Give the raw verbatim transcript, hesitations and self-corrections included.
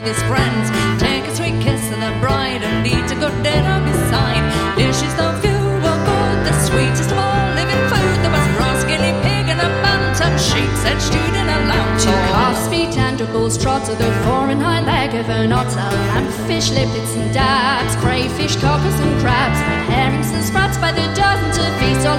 his friends. Take a sweet kiss of the bride and eat a good dinner beside. Dishes though few were good, the sweetest of all living food. There was raw skinny pig and a bantam sheep set stewed in a lamb. Two calves' feet and a bull's trotter, the fore and hind leg of an otter, lampfish, lippets and dabs, crayfish, cockles and crabs, red herrings and sprats by the dozen to feast all